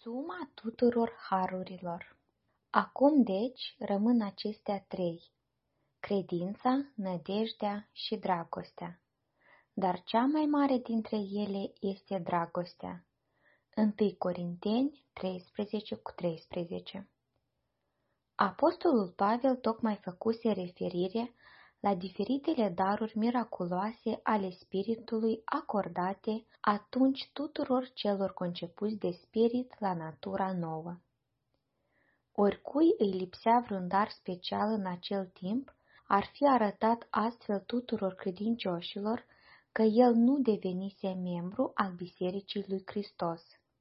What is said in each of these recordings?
Suma tuturor harurilor. Acum deci rămân acestea trei: credința, nădejdea și dragostea. Dar cea mai mare dintre ele este dragostea. 1 Corinteni 13:13. Apostolul Pavel tocmai făcuse referire la diferitele daruri miraculoase ale Spiritului acordate atunci tuturor celor concepuți de Spirit la natura nouă. Oricui îi lipsea vreun dar special în acel timp, ar fi arătat astfel tuturor credincioșilor că el nu devenise membru al Bisericii lui Hristos.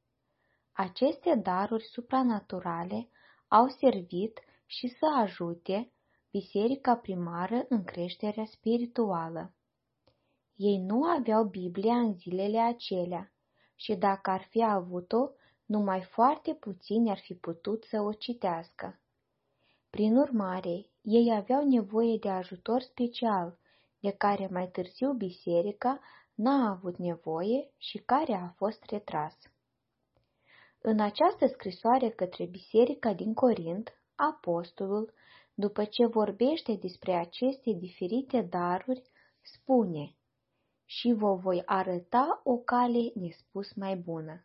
Aceste daruri supranaturale au servit și să ajute biserica primară în creșterea spirituală. Ei nu aveau Biblia în zilele acelea și dacă ar fi avut-o, numai foarte puțini ar fi putut să o citească. Prin urmare, ei aveau nevoie de ajutor special, de care mai târziu biserica n-a avut nevoie și care a fost retras. În această scrisoare către biserica din Corint, apostolul, după ce vorbește despre aceste diferite daruri, spune: și vă voi arăta o cale nespus mai bună.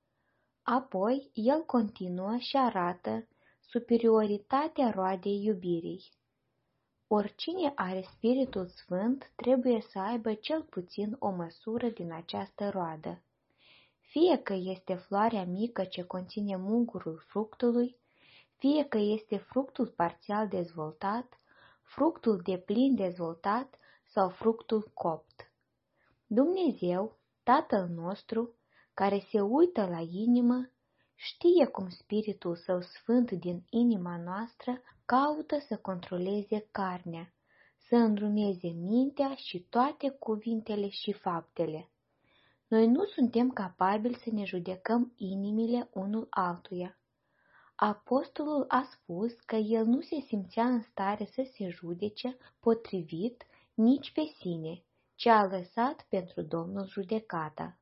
Apoi, el continuă și arată superioritatea roadei iubirii. Oricine are Spiritul Sfânt trebuie să aibă cel puțin o măsură din această roadă. Fie că este floarea mică ce conține mungurul fructului, fie că este fructul parțial dezvoltat, fructul deplin dezvoltat sau fructul copt. Dumnezeu, Tatăl nostru, care se uită la inimă, știe cum Spiritul Său Sfânt din inima noastră caută să controleze carnea, să îndrumeze mintea și toate cuvintele și faptele. Noi nu suntem capabili să ne judecăm inimile unul altuia. Apostolul a spus că el nu se simțea în stare să se judece potrivit nici pe sine, ci a lăsat pentru Domnul judecata.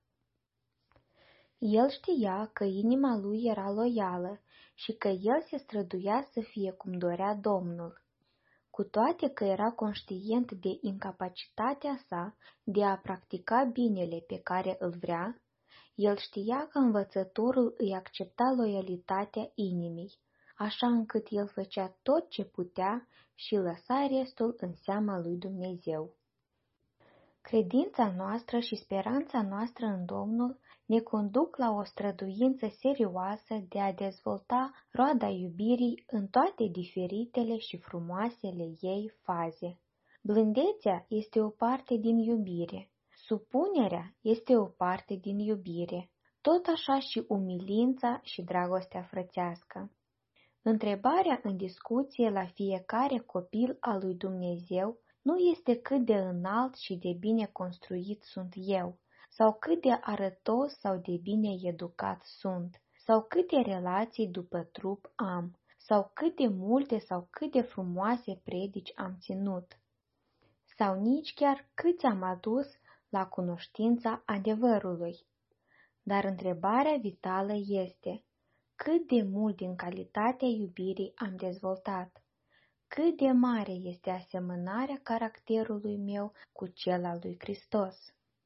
El știa că inima lui era loială și că el se străduia să fie cum dorea Domnul. Cu toate că era conștient de incapacitatea sa de a practica binele pe care îl vrea, el știa că învățătorul îi accepta loialitatea inimii, așa încât el făcea tot ce putea și lăsa restul în seama lui Dumnezeu. Credința noastră și speranța noastră în Domnul ne conduc la o străduință serioasă de a dezvolta roada iubirii în toate diferitele și frumoasele ei faze. Blândețea este o parte din iubire, supunerea este o parte din iubire, tot așa și umilința și dragostea frățească. Întrebarea în discuție la fiecare copil al lui Dumnezeu nu este cât de înalt și de bine construit sunt eu, sau cât de arătos sau de bine educat sunt, sau câte relații după trup am, sau cât de multe sau cât de frumoase predici am ținut, sau nici chiar cât am adus la cunoștința adevărului. Dar întrebarea vitală este: cât de mult din calitatea iubirii am dezvoltat? Cât de mare este asemănarea caracterului meu cu cel al lui Hristos?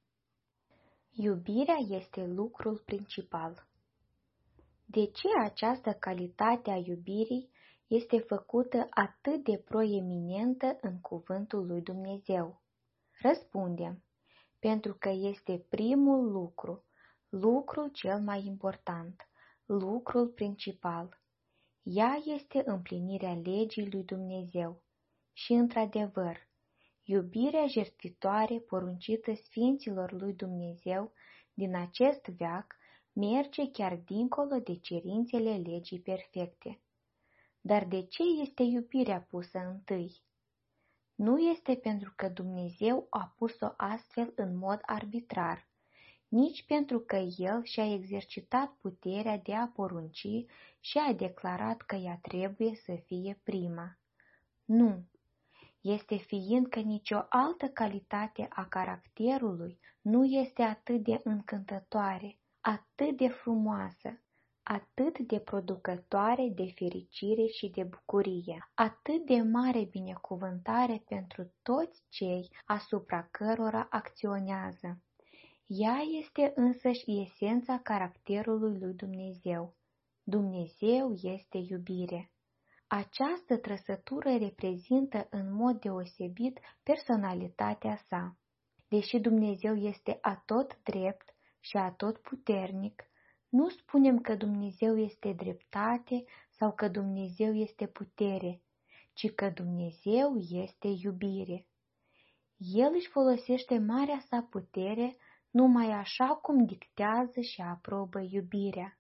Iubirea este lucrul principal. De ce această calitate a iubirii este făcută atât de proeminentă în cuvântul lui Dumnezeu? Răspundem: pentru că este primul lucru, lucrul cel mai important, lucrul principal. Ea este împlinirea legii lui Dumnezeu și, într-adevăr, iubirea jertfitoare poruncită sfinților lui Dumnezeu din acest veac merge chiar dincolo de cerințele legii perfecte. Dar de ce este iubirea pusă întâi? Nu este pentru că Dumnezeu a pus-o astfel în mod arbitrar, nici pentru că El și-a exercitat puterea de a porunci și a declarat că ea trebuie să fie prima. Nu, este fiindcă nicio altă calitate a caracterului nu este atât de încântătoare, atât de frumoasă, atât de producătoare de fericire și de bucurie, atât de mare binecuvântare pentru toți cei asupra cărora acționează. Ea este însăși esența caracterului lui Dumnezeu. Dumnezeu este iubire. Această trăsătură reprezintă în mod deosebit personalitatea sa. Deși Dumnezeu este atot drept și atot puternic, nu spunem că Dumnezeu este dreptate sau că Dumnezeu este putere, ci că Dumnezeu este iubire. El își folosește marea sa putere numai așa cum dictează și aprobă iubirea.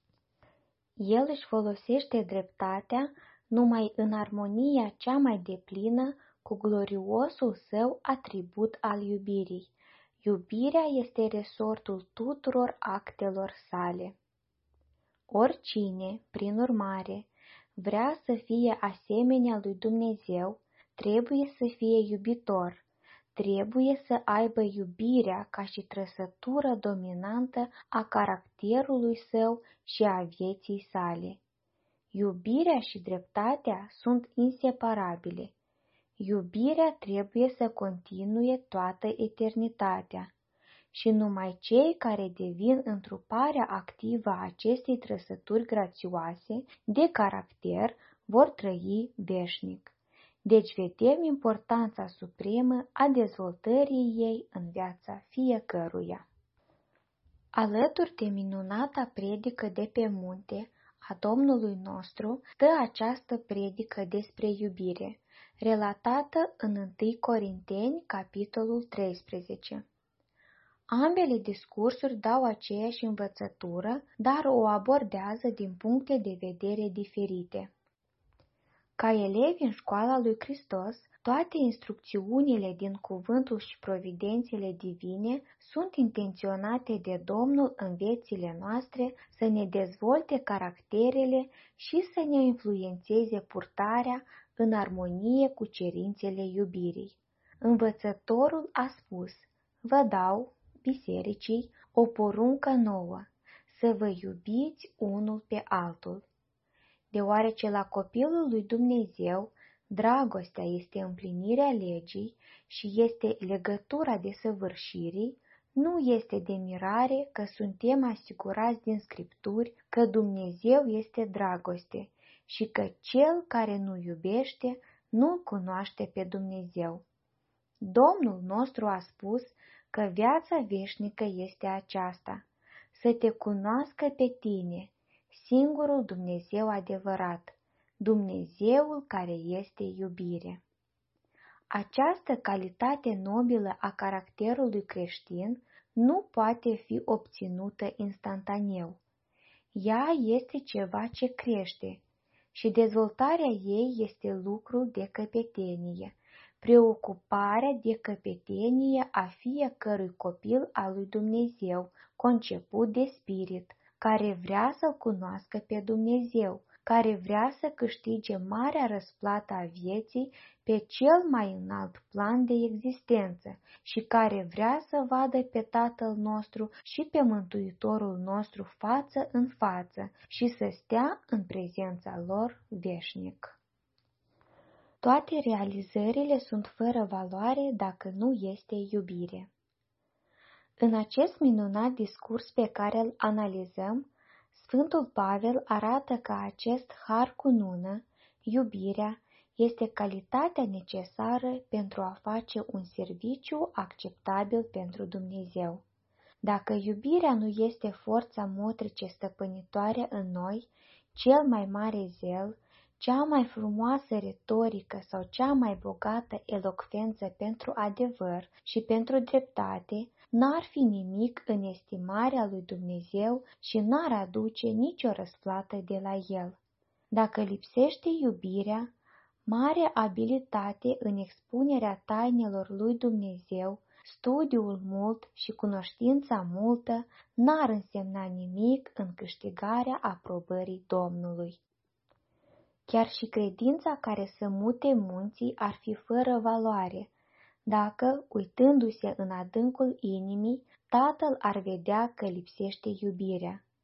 El își folosește dreptatea numai în armonia cea mai deplină cu gloriosul său atribut al iubirii. Iubirea este resortul tuturor actelor sale. Oricine, prin urmare, vrea să fie asemenea lui Dumnezeu, trebuie să fie iubitor, trebuie să aibă iubirea ca și trăsătură dominantă a caracterului său și a vieții sale. Iubirea și dreptatea sunt inseparabile. Iubirea trebuie să continue toată eternitatea și numai cei care devin întruparea activă a acestei trăsături grațioase de caracter vor trăi veșnic. Deci vedem importanța supremă a dezvoltării ei în viața fiecăruia. Alături de minunata predică de pe munte a Domnului nostru stă această predică despre iubire, relatată în 1 Corinteni, capitolul 13. Ambele discursuri dau aceeași învățătură, dar o abordează din puncte de vedere diferite. Ca elevi în școala lui Hristos, toate instrucțiunile din cuvântul și providențele divine sunt intenționate de Domnul în viețile noastre să ne dezvolte caracterele și să ne influențeze purtarea în armonie cu cerințele iubirii. Învățătorul a spus: vă dau, bisericii, o poruncă nouă, să vă iubiți unul pe altul. Deoarece la copilul lui Dumnezeu dragostea este împlinirea legii și este legătura desăvârșirii, nu este de mirare că suntem asigurați din Scripturi că Dumnezeu este dragoste și că cel care nu iubește nu cunoaște pe Dumnezeu. Domnul nostru a spus că viața veșnică este aceasta, să te cunoască pe tine, singurul Dumnezeu adevărat, Dumnezeul care este iubire. Această calitate nobilă a caracterului creștin nu poate fi obținută instantaneu. Ea este ceva ce crește și dezvoltarea ei este lucru de căpetenie, preocuparea de căpetenie a fiecărui copil al lui Dumnezeu, conceput de spirit, care vrea să-L cunoască pe Dumnezeu, care vrea să câștige marea răsplată a vieții pe cel mai înalt plan de existență și care vrea să vadă pe Tatăl nostru și pe Mântuitorul nostru față în față și să stea în prezența lor veșnic. Toate realizările sunt fără valoare dacă nu este iubire. În acest minunat discurs pe care îl analizăm, Sfântul Pavel arată că acest har cunună, iubirea, este calitatea necesară pentru a face un serviciu acceptabil pentru Dumnezeu. Dacă iubirea nu este forța motrice stăpânitoare în noi, cel mai mare zel, cea mai frumoasă retorică sau cea mai bogată elocvență pentru adevăr și pentru dreptate, n-ar fi nimic în estimarea lui Dumnezeu și n-ar aduce nicio răsplată de la El. Dacă lipsește iubirea, mare abilitate în expunerea tainelor lui Dumnezeu, studiul mult și cunoștința multă n-ar însemna nimic în câștigarea aprobării Domnului. Chiar și credința care să mute munții ar fi fără valoare, dacă, uitându-se în adâncul inimii, Tatăl ar vedea că lipsește iubirea.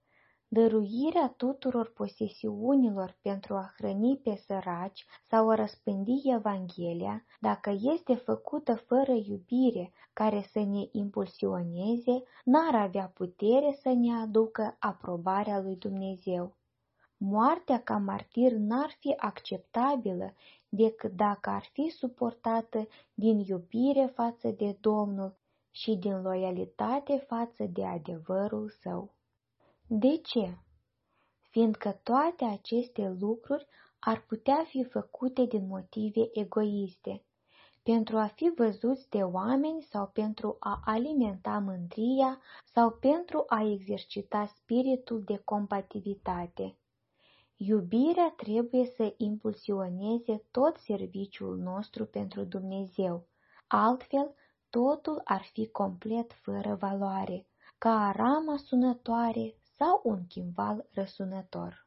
dăruirea tuturor posesiunilor pentru a hrăni pe săraci sau a răspândi Evanghelia, dacă este făcută fără iubire care să ne impulsioneze, n-ar avea putere să ne aducă aprobarea lui Dumnezeu. Moartea ca martir n-ar fi acceptabilă decât dacă ar fi suportată din iubire față de Domnul și din loialitate față de adevărul său. De ce? Fiindcă toate aceste lucruri ar putea fi făcute din motive egoiste, pentru a fi văzuți de oameni sau pentru a alimenta mândria sau pentru a exercita spiritul de combativitate. Iubirea trebuie să impulsioneze tot serviciul nostru pentru Dumnezeu, altfel totul ar fi complet fără valoare, ca arama sunătoare sau un chimval răsunător.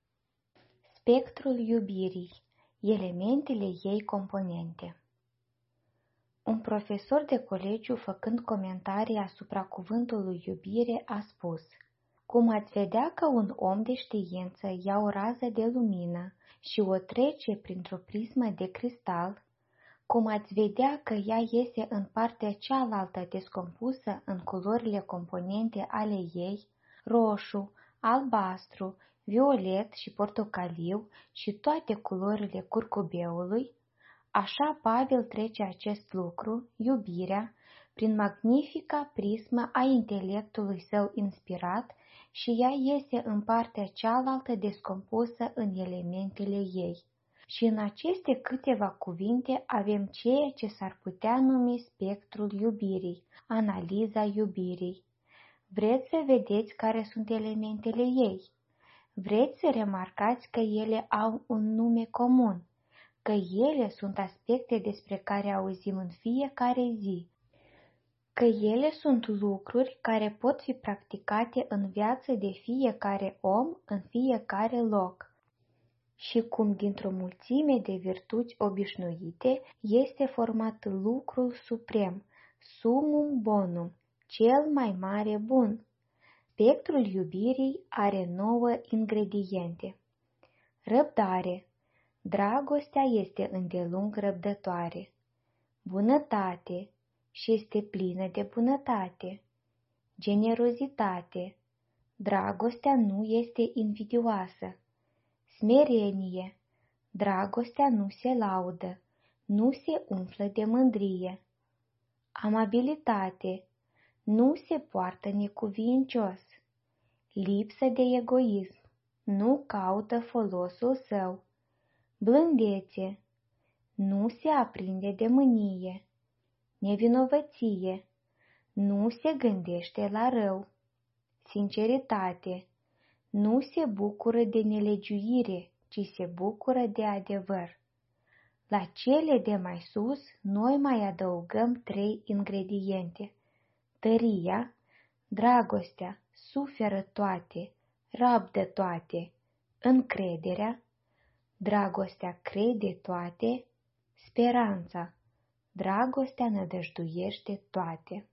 Spectrul iubirii, elementele ei componente. Un profesor de colegiu, făcând comentarii asupra cuvântului iubire, a spus: cum ați vedea că un om de știință ia o rază de lumină și o trece printr-o prismă de cristal, cum ați vedea că ea iese în partea cealaltă descompusă în culorile componente ale ei, roșu, albastru, violet și portocaliu și toate culorile curcubeului, așa Pavel trece acest lucru, iubirea, prin magnifica prismă a intelectului său inspirat și ea iese în partea cealaltă descompusă în elementele ei. Și în aceste câteva cuvinte avem ceea ce s-ar putea numi spectrul iubirii, analiza iubirii. Vreți să vedeți care sunt elementele ei? Vreți să remarcați că ele au un nume comun, că ele sunt aspecte despre care auzim în fiecare zi, că ele sunt lucruri care pot fi practicate în viață de fiecare om, în fiecare loc. Și cum dintr-o mulțime de virtuți obișnuite este format lucrul suprem, summum bonum, cel mai mare bun. Spectrul iubirii are 9 ingrediente. Răbdare. Dragostea este îndelung răbdătoare. Bunătate. Și este plină de bunătate. Generozitate. Dragostea nu este invidioasă. Smerenie. Dragostea nu se laudă, nu se umflă de mândrie. Amabilitate. Nu se poartă necuvincios. Lipsă de egoism. Nu caută folosul său. Blândețe. Nu se aprinde de mânie. Nevinovăție. Nu se gândește la rău. Sinceritate. Nu se bucură de nelegiuire, ci se bucură de adevăr. La cele de mai sus, noi mai adăugăm 3 ingrediente. Tăria, dragostea, suferă toate, rabdă toate. Încrederea, dragostea crede toate. Speranța, dragostea nădăjduiește toate.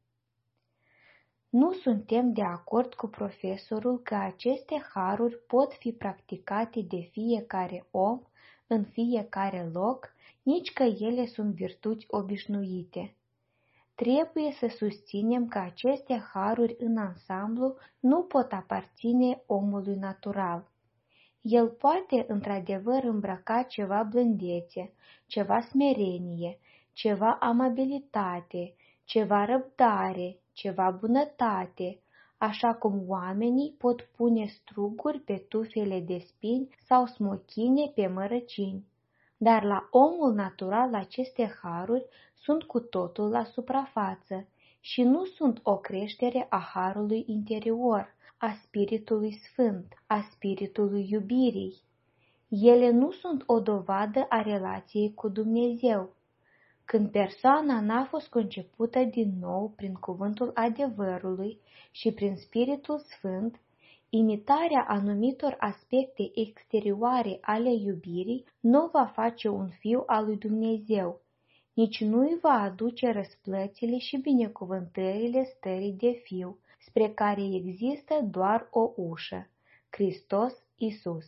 Nu suntem de acord cu profesorul că aceste haruri pot fi practicate de fiecare om, în fiecare loc, nici că ele sunt virtuți obișnuite. Trebuie să susținem că aceste haruri în ansamblu nu pot aparține omului natural. El poate într-adevăr îmbrăca ceva blândețe, ceva smerenie, ceva amabilitate, ceva răbdare, ceva bunătate, așa cum oamenii pot pune struguri pe tufele de spini sau smochine pe mărăcini. Dar la omul natural aceste haruri sunt cu totul la suprafață și nu sunt o creștere a harului interior, a Spiritului Sfânt, a Spiritului iubirii. Ele nu sunt o dovadă a relației cu Dumnezeu. Când persoana n-a fost concepută din nou prin cuvântul adevărului și prin Spiritul Sfânt, imitarea anumitor aspecte exterioare ale iubirii nu va face un fiu al lui Dumnezeu, nici nu îi va aduce răsplățile și binecuvântările stării de fiu, spre care există doar o ușă, Hristos Iisus.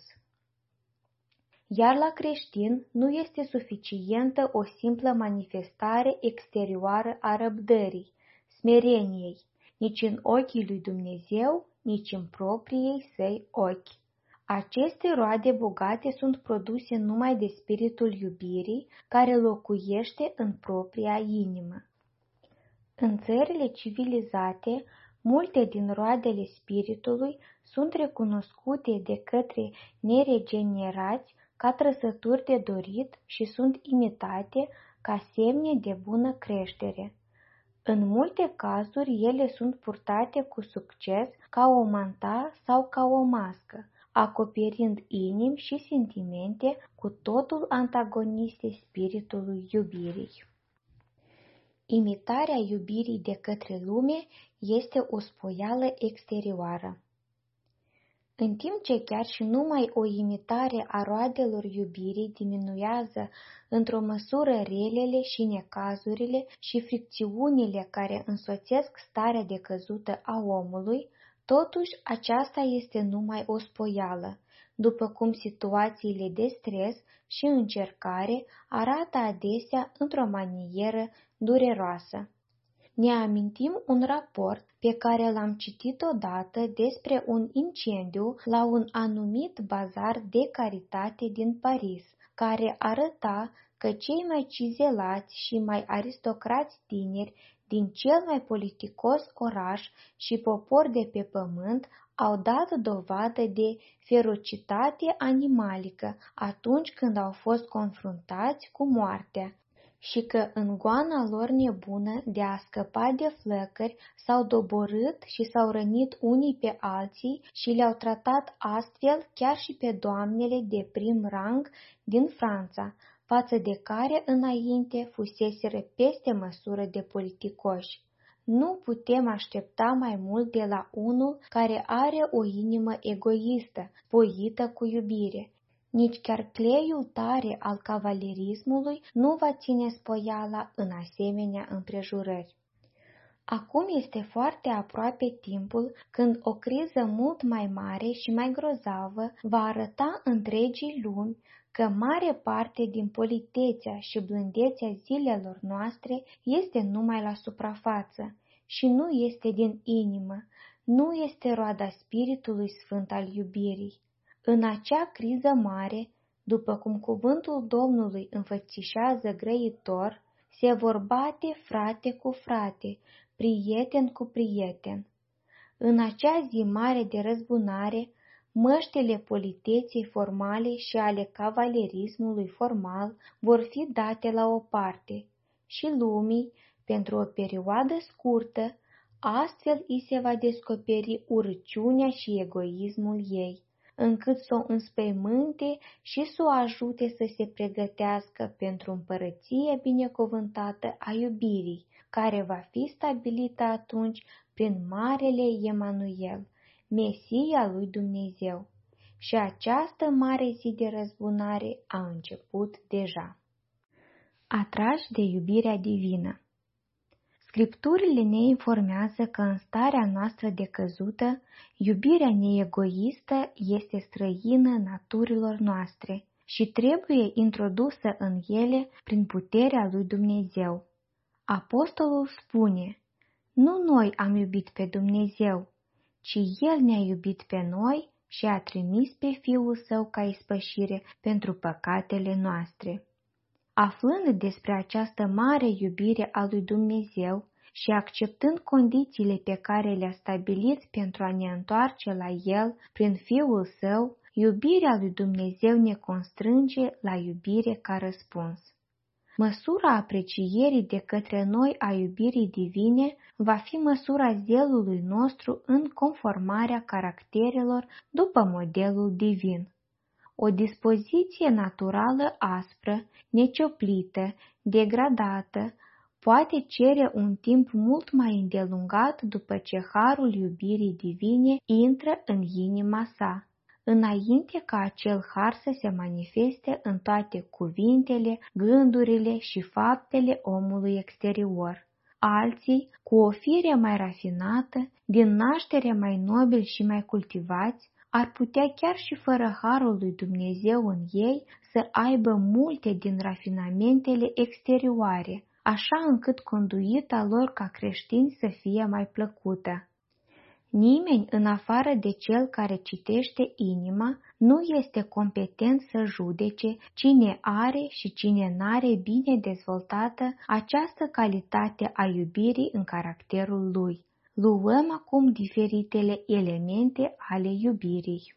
Iar la creștin nu este suficientă o simplă manifestare exterioară a răbdării, smereniei, nici în ochii lui Dumnezeu, nici în propriei săi ochi. Aceste roade bogate sunt produse numai de spiritul iubirii care locuiește în propria inimă. În țările civilizate, multe din roadele spiritului sunt recunoscute de către neregenerați ca trăsături de dorit și sunt imitate ca semne de bună creștere. În multe cazuri, ele sunt purtate cu succes ca o manta sau ca o mască, acoperind inimi și sentimente cu totul antagoniste spiritului iubirii. Imitarea iubirii de către lume este o spoială exterioară. În timp ce chiar și numai o imitare a roadelor iubirii diminuează într-o măsură relele și necazurile și fricțiunile care însoțesc starea decăzută a omului, totuși aceasta este numai o spoială, după cum situațiile de stres și încercare arată adesea într-o manieră dureroasă. Ne amintim un raport pe care l-am citit odată despre un incendiu la un anumit bazar de caritate din Paris, care arăta că cei mai cizelați și mai aristocrați tineri din cel mai politicos oraș și popor de pe pământ au dat dovadă de ferocitate animalică atunci când au fost confruntați cu moartea, și că în goana lor nebună de a scăpa de flăcări s-au doborât și s-au rănit unii pe alții și le-au tratat astfel chiar și pe doamnele de prim rang din Franța, față de care înainte fuseseră peste măsură de politicoși. Nu putem aștepta mai mult de la unul care are o inimă egoistă, spoită cu iubire. Nici chiar cleiul tare al cavalerismului nu va ține spoiala în asemenea împrejurări. Acum este foarte aproape timpul când o criză mult mai mare și mai grozavă va arăta întregii lumi că mare parte din politețea și blândețea zilelor noastre este numai la suprafață și nu este din inimă, nu este roada Spiritului Sfânt al iubirii. În acea criză mare, după cum cuvântul Domnului înfățișează grăitor, se vor bate frate cu frate, prieten cu prieten. În acea zi mare de răzbunare, măștile politeței formale și ale cavalerismului formal vor fi date la o parte și lumii, pentru o perioadă scurtă, astfel îi se va descoperi urăciunea și egoismul ei, încât să o înspăimânte și să o ajute să se pregătească pentru împărăție binecuvântată a iubirii, care va fi stabilită atunci prin Marele Emanuel, Mesia lui Dumnezeu. Și această mare zi de răzbunare a început deja. Atrași de iubirea divină. Scripturile ne informează că în starea noastră decăzută, iubirea neegoistă este străină naturilor noastre și trebuie introdusă în ele prin puterea lui Dumnezeu. Apostolul spune: nu noi am iubit pe Dumnezeu, ci El ne-a iubit pe noi și a trimis pe Fiul Său ca ispășire pentru păcatele noastre. Aflând despre această mare iubire a lui Dumnezeu și acceptând condițiile pe care le-a stabilit pentru a ne întoarce la El prin Fiul Său, iubirea lui Dumnezeu ne constrânge la iubire ca răspuns. Măsura aprecierii de către noi a iubirii divine va fi măsura zelului nostru în conformarea caracterelor după modelul divin. O dispoziție naturală aspră, necioplită, degradată, poate cere un timp mult mai îndelungat după ce harul iubirii divine intră în inima sa, înainte ca acel har să se manifeste în toate cuvintele, gândurile și faptele omului exterior. Alții, cu o fire mai rafinată, din naștere mai nobili și mai cultivați, ar putea chiar și fără harul lui Dumnezeu în ei să aibă multe din rafinamentele exterioare, așa încât conduita lor ca creștini să fie mai plăcută. Nimeni, în afară de cel care citește inima, nu este competent să judece cine are și cine n-are bine dezvoltată această calitate a iubirii în caracterul lui. Luăm acum diferitele elemente ale iubirii.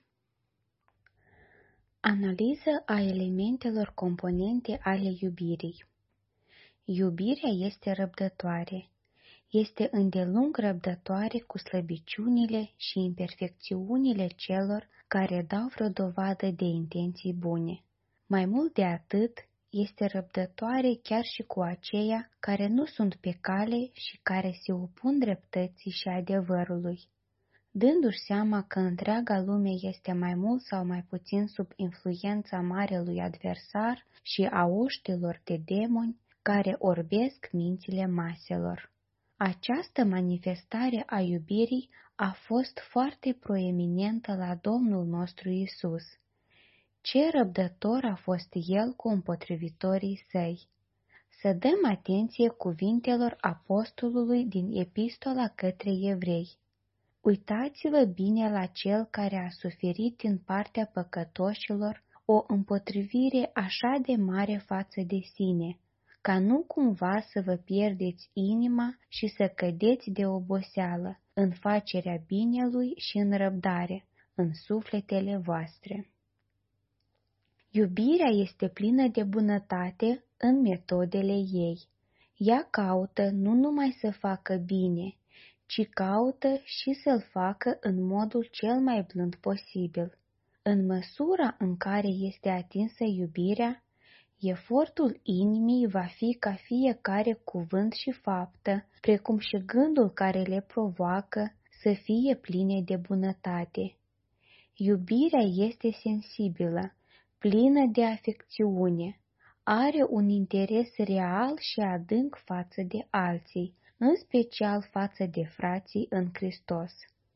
Analiză a elementelor componente ale iubirii. Iubirea este răbdătoare. Este îndelung răbdătoare cu slăbiciunile și imperfecțiunile celor care dau vreo dovadă de intenții bune. Mai mult de atât, este răbdătoare chiar și cu aceia care nu sunt pe cale și care se opun dreptății și adevărului. Dându-și seama că întreaga lume este mai mult sau mai puțin sub influența marelui adversar și a oștilor de demoni care orbesc mințile maselor. Această manifestare a iubirii a fost foarte proeminentă la Domnul nostru Iisus. Ce răbdător a fost El cu împotrivitorii săi! Să dăm atenție cuvintelor apostolului din epistola către evrei. Uitați-vă bine la cel care a suferit din partea păcătoșilor o împotrivire așa de mare față de sine, ca nu cumva să vă pierdeți inima și să cădeți de oboseală în facerea binelui și în răbdare, în sufletele voastre. Iubirea este plină de bunătate în metodele ei. Ea caută nu numai să facă bine, ci caută și să-l facă în modul cel mai blând posibil. În măsura în care este atinsă iubirea, efortul inimii va fi ca fiecare cuvânt și faptă, precum și gândul care le provoacă, să fie pline de bunătate. Iubirea este sensibilă, plină de afecțiune, are un interes real și adânc față de alții, în special față de frații în Hristos.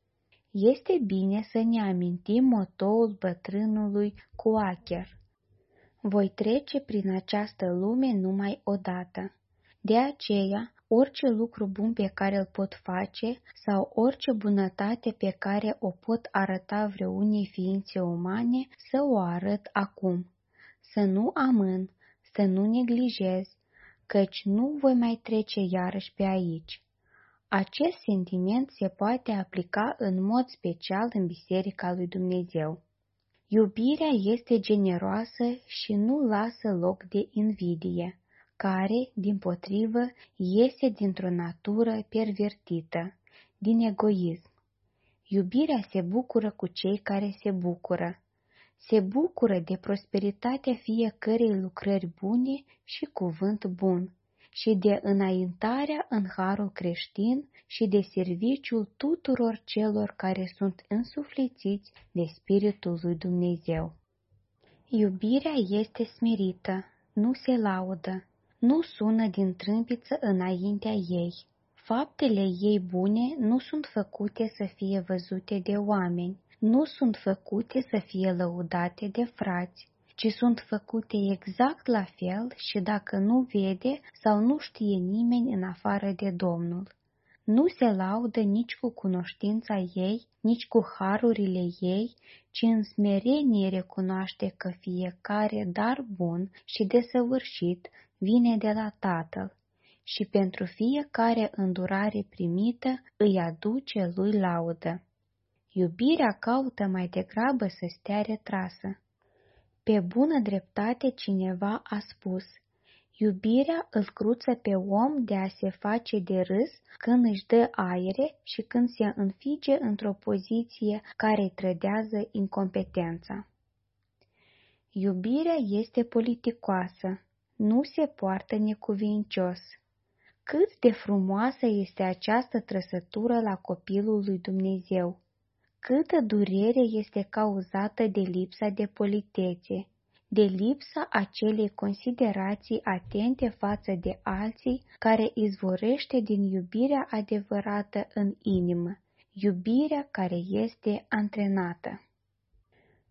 Este bine să ne amintim motoul bătrânului Quaker: voi trece prin această lume numai odată. De aceea, orice lucru bun pe care îl pot face sau orice bunătate pe care o pot arăta vreunei ființe umane, să o arăt acum. Să nu amân, să nu neglijez, căci nu voi mai trece iarăși pe aici. Acest sentiment se poate aplica în mod special în Biserica lui Dumnezeu. Iubirea este generoasă și nu lasă loc de invidie, care, dimpotrivă, iese dintr-o natură pervertită, din egoism. Iubirea se bucură cu cei care se bucură. Se bucură de prosperitatea fiecărei lucrări bune și cuvânt bun, și de înaintarea în harul creștin și de serviciul tuturor celor care sunt însuflețiți de Spiritul lui Dumnezeu. Iubirea este smerită, nu se laudă, nu sună din trâmpiță înaintea ei. Faptele ei bune nu sunt făcute să fie văzute de oameni, nu sunt făcute să fie lăudate de frați, ci sunt făcute exact la fel și dacă nu vede sau nu știe nimeni în afară de Domnul. Nu se laudă nici cu cunoștința ei, nici cu harurile ei, ci în smerenie recunoaște că fiecare dar bun și desăvârșit vine de la Tatăl și pentru fiecare îndurare primită îi aduce lui laudă. Iubirea caută mai degrabă să stea retrasă. Pe bună dreptate cineva a spus: iubirea îl cruță pe om de a se face de râs când își dă aere și când se înfige într-o poziție care îi trădează incompetența. Iubirea este politicoasă, nu se poartă necuvincios. Cât de frumoasă este această trăsătură la copilul lui Dumnezeu! Câtă durere este cauzată de lipsa de politețe, de lipsa acelei considerații atente față de alții care izvorește din iubirea adevărată în inimă, iubirea care este antrenată.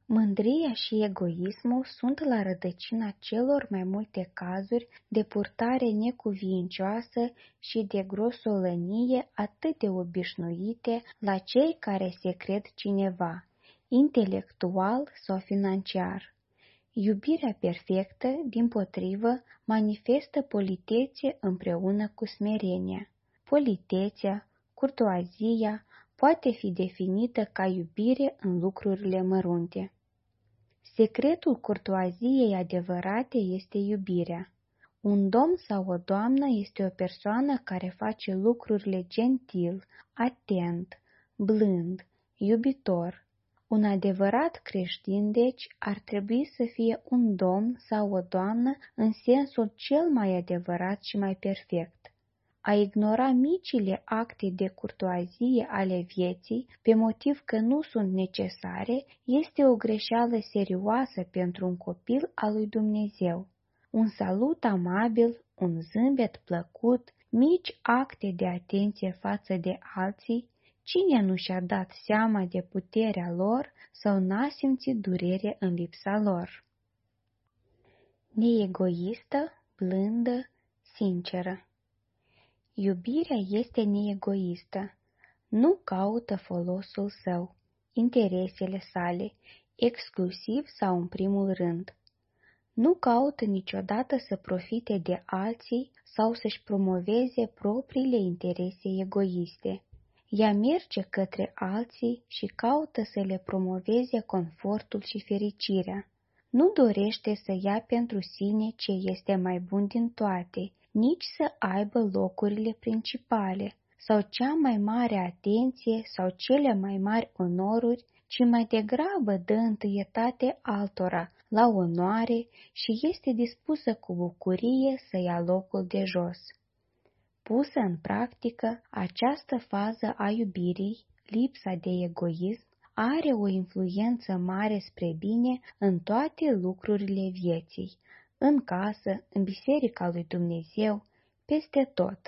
Mândria și egoismul sunt la rădăcina celor mai multe cazuri de purtare necuvincioasă și de grosolănie atât de obișnuite la cei care se cred cineva, intelectual sau financiar. Iubirea perfectă, dimpotrivă, manifestă politețe împreună cu smerenia. Politețea, curtoazia, poate fi definită ca iubire în lucrurile mărunte. Secretul curtoaziei adevărate este iubirea. Un domn sau o doamnă este o persoană care face lucrurile gentil, atent, blând, iubitor. Un adevărat creștin, deci, ar trebui să fie un domn sau o doamnă în sensul cel mai adevărat și mai perfect. A ignora micile acte de curtoazie ale vieții, pe motiv că nu sunt necesare, este o greșeală serioasă pentru un copil al lui Dumnezeu. Un salut amabil, un zâmbet plăcut, mici acte de atenție față de alții, cine nu și-a dat seama de puterea lor sau n-a simțit durere în lipsa lor? Neegoistă, blândă, sinceră. Iubirea este neegoistă. Nu caută folosul său, interesele sale, exclusiv sau în primul rând. Nu caută niciodată să profite de alții sau să-și promoveze propriile interese egoiste. Ea merge către alții și caută să le promoveze confortul și fericirea. Nu dorește să ia pentru sine ce este mai bun din toate, nici să aibă locurile principale, sau cea mai mare atenție sau cele mai mari onoruri, ci mai degrabă dă întâietate altora la onoare și este dispusă cu bucurie să ia locul de jos. Pusă în practică, această fază a iubirii, lipsa de egoism, are o influență mare spre bine în toate lucrurile vieții, în casă, în biserica lui Dumnezeu, peste tot.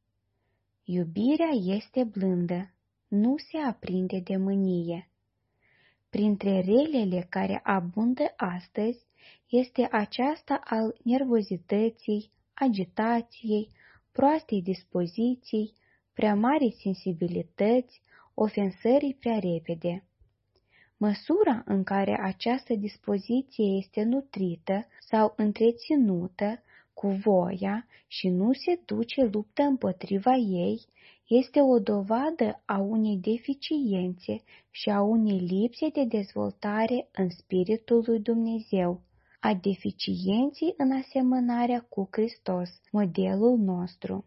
Iubirea este blândă, nu se aprinde de mânie. Printre relele care abundă astăzi este aceasta al nervozității, agitației, proastei dispoziții, prea mari sensibilități, ofensării prea repede. Măsura în care această dispoziție este nutrită sau întreținută cu voia și nu se duce luptă împotriva ei, este o dovadă a unei deficiențe și a unei lipse de dezvoltare în Spiritul lui Dumnezeu, a deficienței în asemănarea cu Hristos, modelul nostru.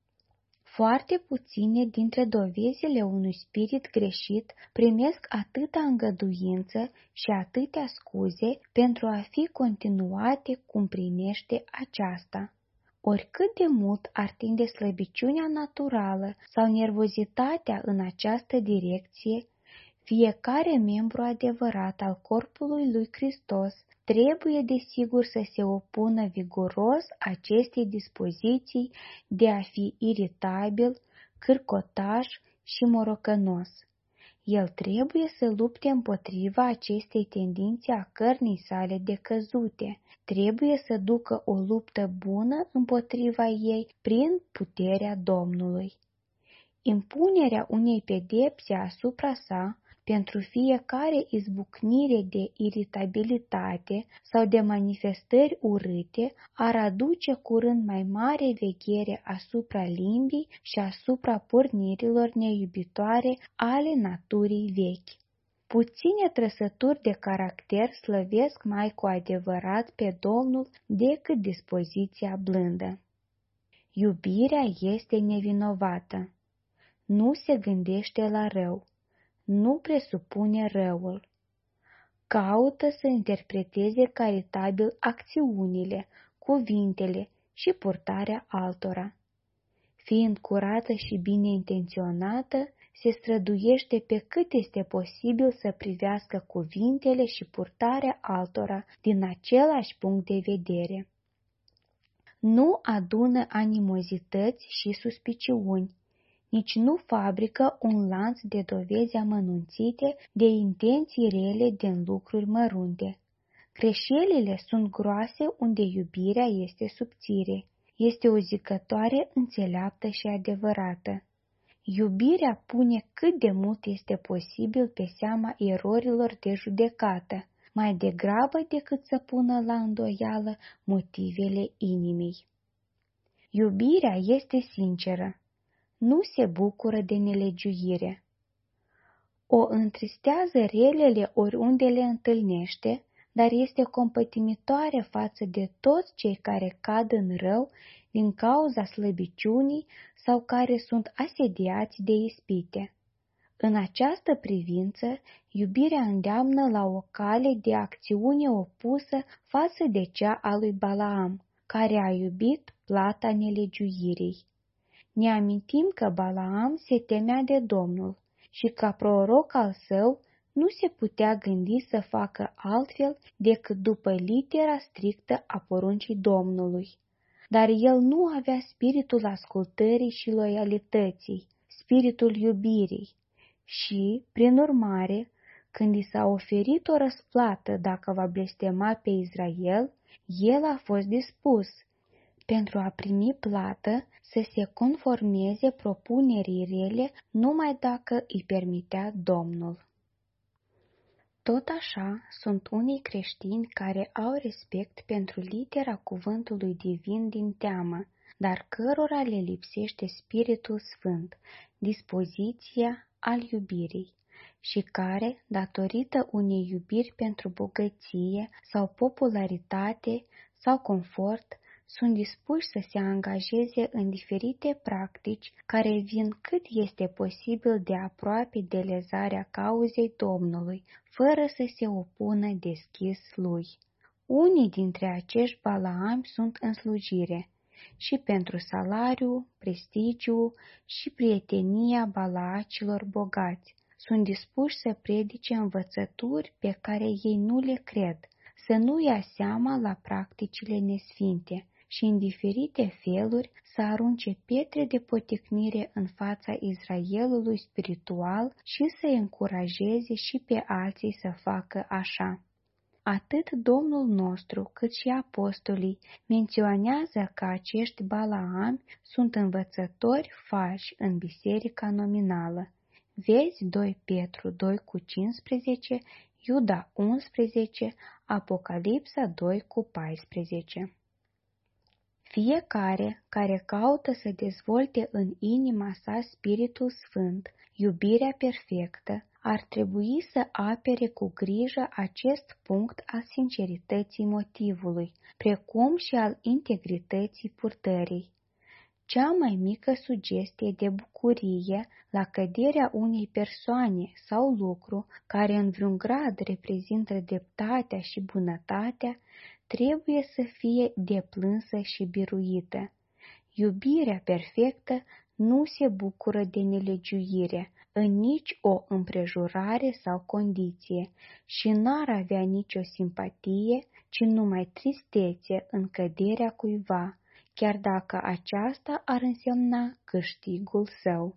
Foarte puține dintre dovezile unui spirit greșit primesc atâta îngăduință și atâtea scuze pentru a fi continuate cum primește aceasta. Oricât de mult ar tinde slăbiciunea naturală sau nervozitatea în această direcție, fiecare membru adevărat al corpului lui Hristos trebuie desigur să se opună viguros acestei dispoziții de a fi iritabil, cârcotaș și morocănos. El trebuie să lupte împotriva acestei tendințe a cărnii sale decăzute, trebuie să ducă o luptă bună împotriva ei prin puterea Domnului. Impunerea unei pedepse asupra sa pentru fiecare izbucnire de iritabilitate sau de manifestări urâte ar aduce curând mai mare veghere asupra limbii și asupra pornirilor neiubitoare ale naturii vechi. Puține trăsături de caracter slăvesc mai cu adevărat pe Domnul decât dispoziția blândă. Iubirea este nevinovată. Nu se gândește la rău. Nu presupune răul. Caută să interpreteze caritabil acțiunile, cuvintele și purtarea altora. Fiind curată și bine intenționată, se străduiește pe cât este posibil să privească cuvintele și purtarea altora din același punct de vedere. Nu adună animozități și suspiciuni, nici nu fabrică un lanț de dovezi amănunțite de intenții rele din lucruri mărunte. Greșelile sunt groase unde iubirea este subțire, este o zicătoare înțeleaptă și adevărată. Iubirea pune cât de mult este posibil pe seama erorilor de judecată, mai degrabă decât să pună la îndoială motivele inimii. Iubirea este sinceră, nu se bucură de nelegiuire. O întristează relele oriunde le întâlnește, dar este compătimitoare față de toți cei care cad în rău din cauza slăbiciunii sau care sunt asediați de ispite. În această privință, iubirea îndeamnă la o cale de acțiune opusă față de cea a lui Balaam, care a iubit plata nelegiuirii. Ne amintim că Balaam se temea de Domnul și ca proroc al său nu se putea gândi să facă altfel decât după litera strictă a poruncii Domnului. Dar el nu avea spiritul ascultării și loialității, spiritul iubirii și, prin urmare, când i s-a oferit o răsplată dacă va blestema pe Israel, el a fost dispus, pentru a primi plată, să se conformeze propunerii rele numai dacă îi permitea Domnul. Tot așa, sunt unii creștini care au respect pentru litera cuvântului divin din teamă, dar cărora le lipsește Spiritul Sfânt, dispoziția al iubirii, și care, datorită unei iubiri pentru bogăție sau popularitate sau confort, sunt dispuși să se angajeze în diferite practici care vin cât este posibil de aproape de lezarea cauzei Domnului, fără să se opună deschis lui. Unii dintre acești Balaami sunt în slujire și pentru salariu, prestigiu și prietenia balaacilor bogați. Sunt dispuși să predice învățături pe care ei nu le cred, să nu ia seama la practicile nesfinte și în diferite feluri să arunce pietre de poticnire în fața Israelului spiritual și să încurajeze și pe alții să facă așa. Atât Domnul nostru cât și apostolii menționează că acești Balaami sunt învățători falși în biserica nominală. Vezi 2 Petru 2:15, Iuda 11, Apocalipsa 2:14. Fiecare care caută să dezvolte în inima sa Spiritul Sfânt, iubirea perfectă, ar trebui să apere cu grijă acest punct al sincerității motivului, precum și al integrității purtării. Cea mai mică sugestie de bucurie la căderea unei persoane sau lucru care în vreun grad reprezintă dreptatea și bunătatea, trebuie să fie deplânsă și biruită. Iubirea perfectă nu se bucură de nelegiuire în nici o împrejurare sau condiție și n-ar avea nicio simpatie, ci numai tristețe în căderea cuiva, chiar dacă aceasta ar însemna câștigul său.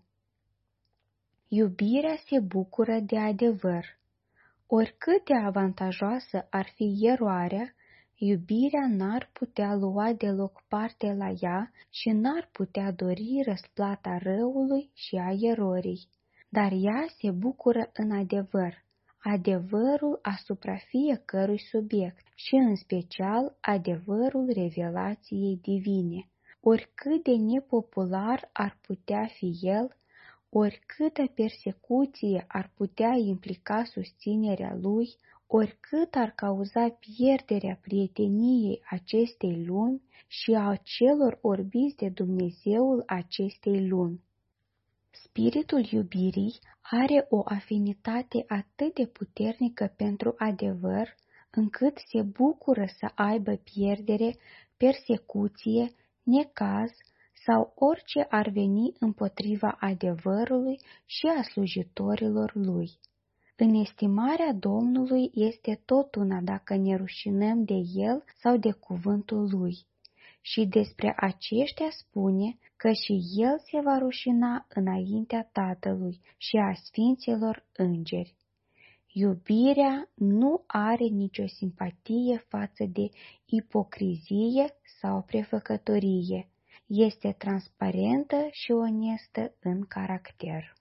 Iubirea se bucură de adevăr. Oricât de avantajoasă ar fi eroarea, iubirea n-ar putea lua deloc parte la ea și n-ar putea dori răsplata răului și a erorii. Dar ea se bucură în adevăr, adevărul asupra fiecărui subiect și în special adevărul revelației divine. Oricât de nepopular ar putea fi el, oricâtă persecuție ar putea implica susținerea lui, oricât ar cauza pierderea prieteniei acestei lumi și a celor orbiți de Dumnezeul acestei lumi. Spiritul iubirii are o afinitate atât de puternică pentru adevăr, încât se bucură să aibă pierdere, persecuție, necaz sau orice ar veni împotriva adevărului și a slujitorilor lui. În estimarea Domnului este tot una dacă ne rușinăm de el sau de cuvântul lui. și despre aceștia spune că și el se va rușina înaintea Tatălui și a sfinților îngeri. Iubirea nu are nicio simpatie față de ipocrizie sau prefăcătorie. Este transparentă și onestă în caracter.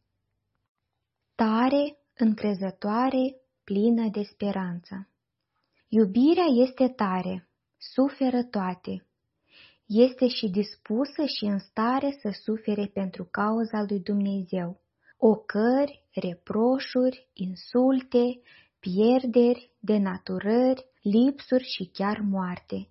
Tare, încrezătoare, plină de speranță. Iubirea este tare, suferă toate. Este și dispusă și în stare să sufere pentru cauza lui Dumnezeu. Ocări, reproșuri, insulte, pierderi, denaturări, lipsuri și chiar moarte.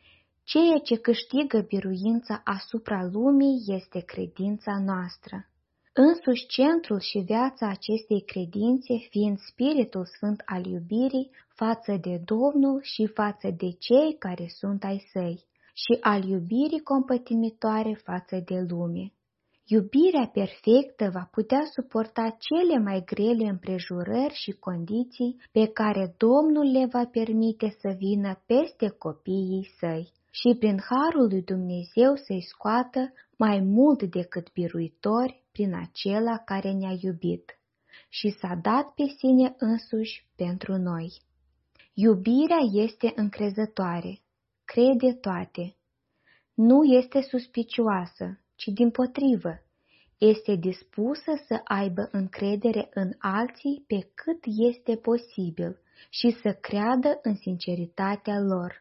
Ceea ce câștigă biruința asupra lumii este credința noastră. Însuși centrul și viața acestei credințe fiind Spiritul Sfânt al iubirii față de Domnul și față de cei care sunt ai săi, și al iubirii compătimitoare față de lume. Iubirea perfectă va putea suporta cele mai grele împrejurări și condiții pe care Domnul le va permite să vină peste copiii săi și prin harul lui Dumnezeu să-i scoată mai mult decât biruitori prin acela care ne-a iubit și s-a dat pe sine însuși pentru noi. Iubirea este încrezătoare, crede toate, nu este suspicioasă, ci dimpotrivă, este dispusă să aibă încredere în alții pe cât este posibil și să creadă în sinceritatea lor.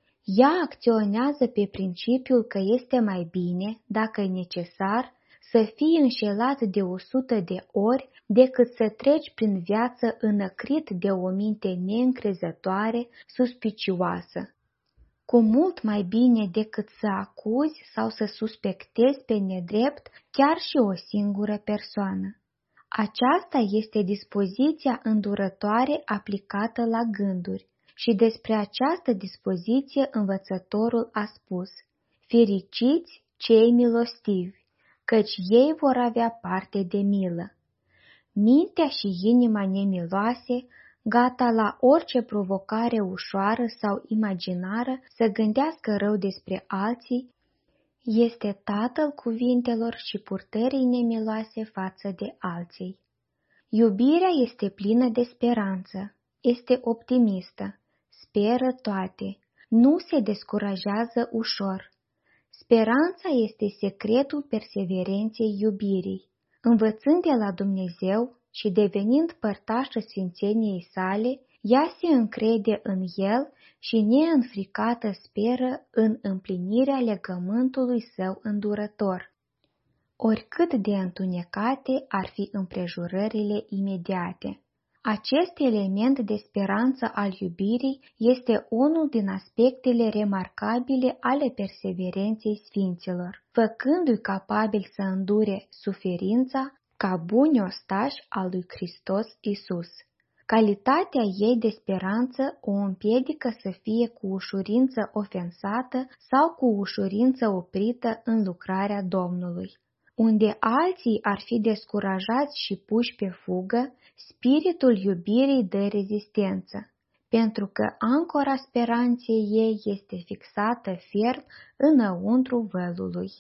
Ea acționează pe principiul că este mai bine, dacă e necesar, să fii înșelat de 100 de ori decât să treci prin viață înăcrit de o minte neîncrezătoare, suspicioasă. Cu mult mai bine decât să acuzi sau să suspectezi pe nedrept chiar și o singură persoană. Aceasta este dispoziția îndurătoare aplicată la gânduri și despre această dispoziție învățătorul a spus: fericiți cei milostivi, căci ei vor avea parte de milă. Mintea și inima nemiloase, gata la orice provocare ușoară sau imaginară să gândească rău despre alții, este tatăl cuvintelor și purtării nemiloase față de alții. Iubirea este plină de speranță, este optimistă, speră toate, nu se descurajează ușor. Speranța este secretul perseverenței iubirii. Învățând de la Dumnezeu și devenind părtașă sfințeniei sale, ea se încrede în El și neînfricată speră în împlinirea legământului său îndurător. Oricât de întunecate ar fi împrejurările imediate. Acest element de speranță al iubirii este unul din aspectele remarcabile ale perseverenței sfinților, făcându-i capabil să îndure suferința ca buni ostași al lui Hristos Isus. Calitatea ei de speranță o împiedică să fie cu ușurință ofensată sau cu ușurință oprită în lucrarea Domnului. Unde alții ar fi descurajați și puși pe fugă, spiritul iubirii dă rezistență, pentru că ancora speranței ei este fixată ferm înăuntru vălului.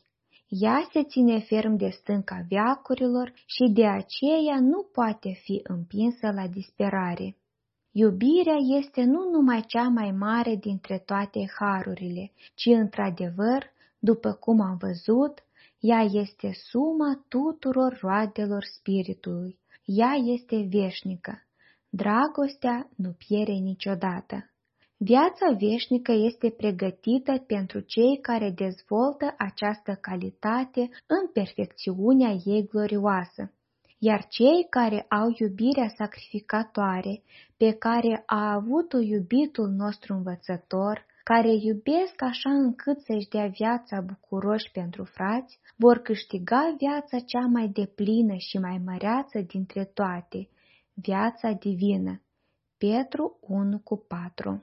Ea se ține ferm de stânca veacurilor și de aceea nu poate fi împinsă la disperare. Iubirea este nu numai cea mai mare dintre toate harurile, ci într-adevăr, după cum am văzut, ea este suma tuturor roadelor spiritului. Ea este veșnică. Dragostea nu pierde niciodată. Viața veșnică este pregătită pentru cei care dezvoltă această calitate în perfecțiunea ei glorioasă, iar cei care au iubirea sacrificatoare pe care a avut-o iubitul nostru învățător, care iubesc așa încât să-și dea viața bucuroși pentru frați, vor câștiga viața cea mai deplină și mai măreață dintre toate, viața divină. Petru 1:4.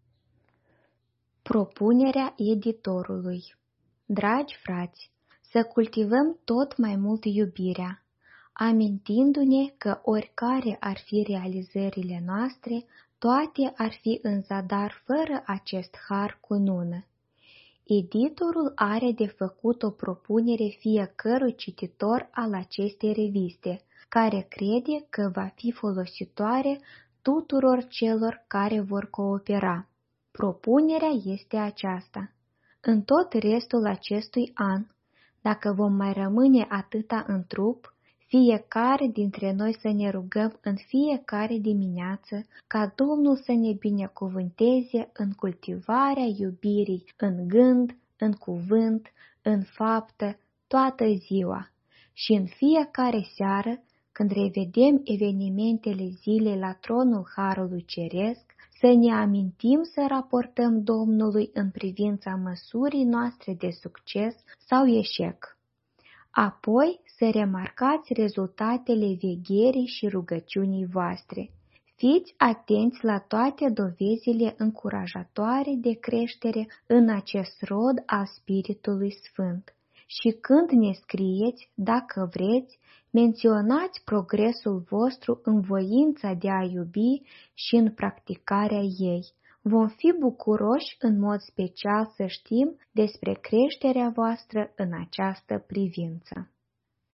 Propunerea editorului. Dragi frați, să cultivăm tot mai mult iubirea, amintindu-ne că oricare ar fi realizările noastre, toate ar fi în zadar fără acest har cunună. Editorul are de făcut o propunere fiecărui cititor al acestei reviste, care crede că va fi folositoare tuturor celor care vor coopera. Propunerea este aceasta. În tot restul acestui an, dacă vom mai rămâne atâta în trup, fiecare dintre noi să ne rugăm în fiecare dimineață ca Domnul să ne binecuvânteze în cultivarea iubirii în gând, în cuvânt, în faptă, toată ziua. Și în fiecare seară, când revedem evenimentele zilei la tronul Harului Ceresc, să ne amintim să raportăm Domnului în privința măsurii noastre de succes sau eșec. Apoi să remarcați rezultatele vegherii și rugăciunii voastre. Fiți atenți la toate dovezile încurajatoare de creștere în acest rod al Spiritului Sfânt. Și când ne scrieți, dacă vreți, menționați progresul vostru în voința de a iubi și în practicarea ei. Vom fi bucuroși în mod special să știm despre creșterea voastră în această privință.